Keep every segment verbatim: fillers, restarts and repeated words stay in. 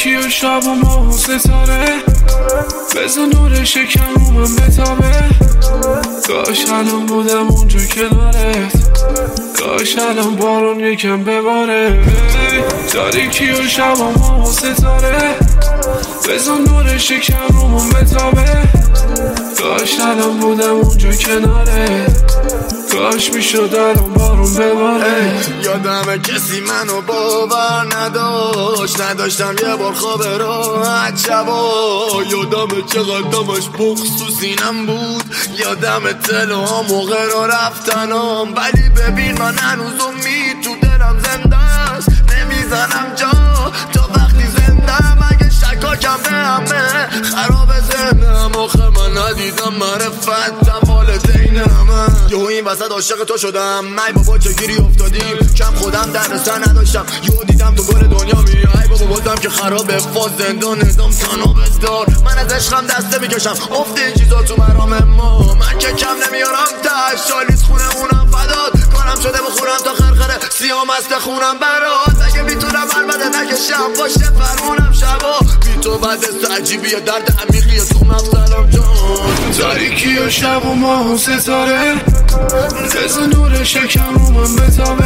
تاریکی و شب و ماه و ستاره بزن نور شکم رو من بتابه. کاش الان بودم اونجا کنارت، کاش الان بارون یکم بباره. تاریکی و شب و ماه و ستاره بزن نور شکم رو من بتابه. کاش الان بودم اونجا کنارت، کاش میشد الان بارون بباره. یادمه کسی منو باور نداشت، نداشتم یه بار خواب راحت شبا. یادمه چقدر دمش بغض تو سینم بود، یادمه تلوها موقع را رفتنم. ولی ببین من هنوز امید تو دلم زنده است، نمیزنم جا تا وقتی زندم. اگه شکاکم به همه خراب زندم، آخه من ندیدم معرفتم والدینم. یهو این وسط عاشق تو شدم، ای بابا چه گیری افتادیم، کم خودم در نظر نداشتم. یهو دیدم تو گل دنیا می، ای بابا بازم که خرابه فاز زندان نظام تناب دار. من از عشقم دسته میکشم افته این چیزا تو مرام ما. من که کم نمیارم تش، شالیز خونمونم فداد کارم شده بخورم تا خرخره سیام است خونم برات. اگه میتونم البته نکشم باشه فرمونم شبا بی تو بعد عجیبیه درد عمیقی تو مفصلم جان. تاریکی و شب و ماه و ستاره بزن نور شکم رو من بتابه.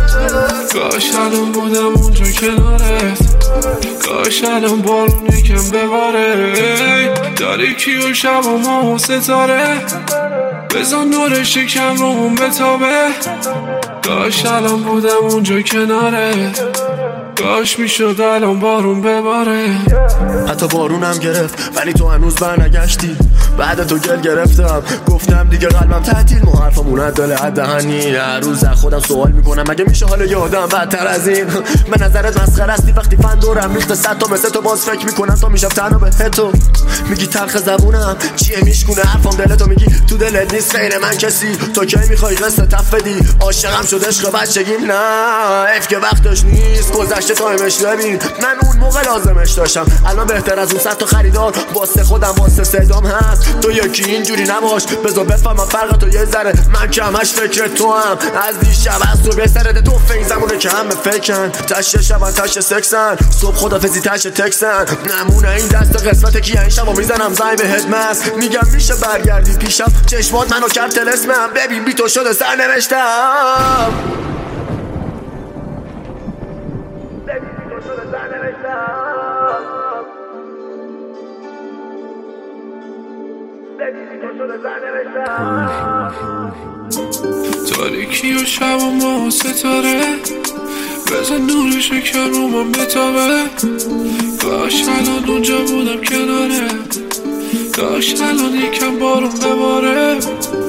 کاش الان بودم اونجا کنارت، کاش الان بارون یکم بباره. تاریکی و شب و ماه و ستاره بزن نور شکم رو من بتابه. کاش الان بودم اونجا کنارت، کاش میشد الان بارون بباره. حتی بارونم گرفت ولی تو هنوز برنگشتی. بعد تو گل گرفتم گفتم دیگه قلبم تعطیل، ما حرفمون عدل دهنی. هر روز از خودم سوال میکنم مگه میشه حال یادم بدتر از این. به نظرت مسخره استی وقتی فن دورم ریخته صد تا مثل تو، باز فکر میکنم تا میشم تنها به تو. میگی تلخ زبونم چیه میشکونه حرفم دلتو، میگی تو دلت نیست غیر من کسی. تو کی میخوای قصه تف بدی؟ عاشقم شد عشق بچگیم، نه اف که وقتش نیست گذشته تایمش نبین. من اون موقع لازمش داشتم، الان بهتر از اون صد تا خریدار واسه خودم واسه صدام هست. تو یکی اینجوری نباش بذار بفهمم فرق تو یه ذره، من که همش فکر تو هم. از دیشب از تو بسرده تو فیزمونه که همه فکرن، تشه شبن تشه سکسن صبح خدافزی تشه تکسن. نمونه این دست قسمت کیه این شبا میزنم زنگ به هدمست، میگم میشه برگردی پیشم چشمات منو کرد تلسمم. ببین بی تو شده سر نوشتم، تاریکی و شب و ماه و ستاره بزن نور شکم رو من بتابه. کاش الان اونجا بودم کناره، کاش الان یکم بارون بباره.